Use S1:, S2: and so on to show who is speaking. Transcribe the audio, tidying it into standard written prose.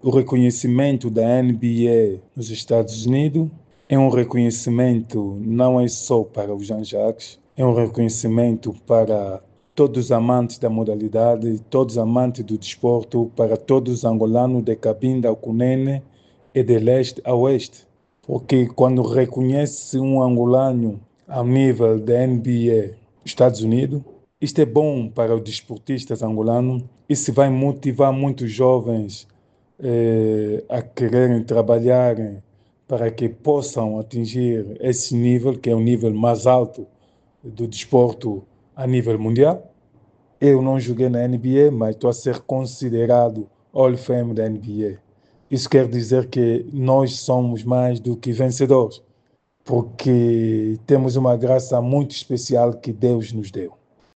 S1: o reconhecimento da NBA nos Estados Unidos é um reconhecimento não é só para o Jean-Jacques, é um reconhecimento para todos os amantes da modalidade, todos os amantes do desporto, para todos os angolanos de Cabinda ao Cunene e de leste a oeste. Porque quando reconhece um angolano ao nível da NBA Estados Unidos, isto é bom para os desportistas angolanos. Isso vai motivar muitos jovens a quererem trabalhar para que possam atingir esse nível, que é o nível mais alto do desporto a nível mundial. Eu não joguei na NBA, mas estou a ser considerado Hall of Fame da NBA. Isso quer dizer que nós somos mais do que vencedores, porque temos uma graça muito especial que Deus nos deu.